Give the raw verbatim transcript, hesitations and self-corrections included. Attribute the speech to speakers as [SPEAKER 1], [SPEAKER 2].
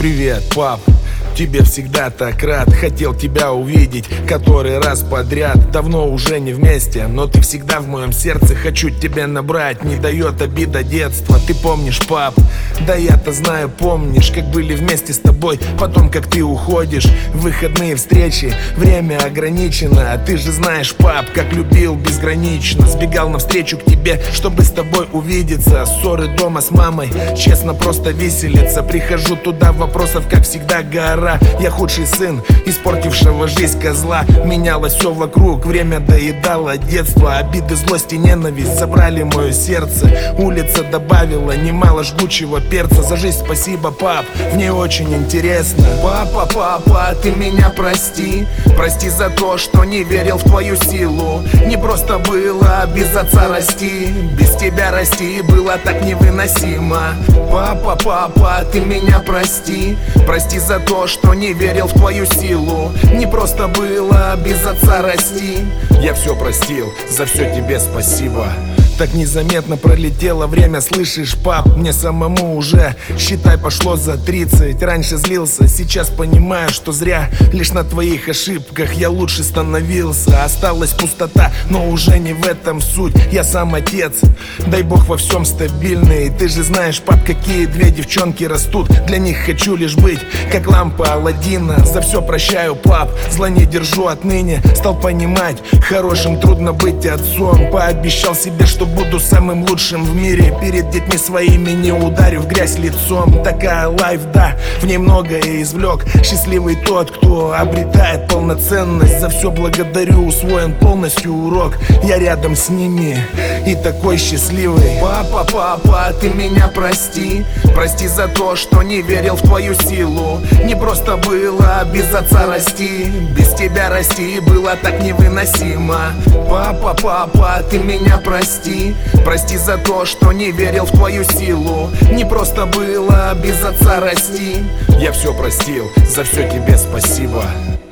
[SPEAKER 1] Привет, пап, тебе всегда так рад. Хотел тебя увидеть который раз подряд. Давно уже не вместе, но ты всегда в моем сердце. Хочу тебя набрать, не дает обида детства. Ты помнишь, пап? Да я-то знаю, помнишь, как были вместе с тобой. Потом, как ты уходишь, выходные встречи, время ограничено. А ты же знаешь, пап, как любил безгранично. Сбегал навстречу к тебе, чтобы с тобой увидеться. Ссоры дома с мамой, честно, просто виселица. Прихожу туда, вопросов, как всегда, гора. Я худший сын, испортившего жизнь козла. Менялось все вокруг, время доедало детство. Обиды, злость и ненависть забрали мое сердце. Улица добавила немало жгучего перца. За жизнь спасибо, пап, в ней очень интересно. Папа, папа, ты меня прости. Прости за то, что не верил в твою силу. Не просто было без отца расти. Без тебя расти было так невыносимо. Папа, папа, ты меня прости. Прости за то, что не верил в твою силу. Не просто было без отца расти. Я все простил, за все тебе спасибо. Так незаметно пролетело время, слышишь, пап? Мне самому уже, считай, пошло за тридцать. Раньше злился, сейчас понимаю, что зря. Лишь на твоих ошибках я лучше становился. Осталась пустота, но уже не в этом суть. Я сам отец, дай бог во всем стабильный. Ты же знаешь, пап, какие две девчонки растут. Для них хочу лишь быть, как лампа Аладдина. За все прощаю, пап, зла не держу отныне. Стал понимать, хорошим трудно быть отцом. Пообещал себе, что буду самым лучшим в мире. Перед детьми своими не ударю в грязь лицом. Такая лайф, да, в ней многое извлек. Счастливый тот, кто обретает полноценность. За все благодарю, усвоен полностью урок. Я рядом с ними и такой счастливый. Папа, папа, ты меня прости. Прости за то, что не верил в твою силу. Не просто было без отца расти. Без тебя расти было так невыносимо. Папа, папа, ты меня прости. Прости за то, что не верил в твою силу. Не просто было без отца расти. Я все простил, за все тебе спасибо.